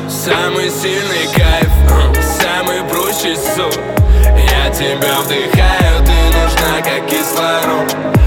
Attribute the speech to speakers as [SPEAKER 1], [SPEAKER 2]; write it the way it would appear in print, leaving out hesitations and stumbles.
[SPEAKER 1] самый сильный кайф, самый прущий сон. Я тебя вдыхаю, ты нужна как кислород.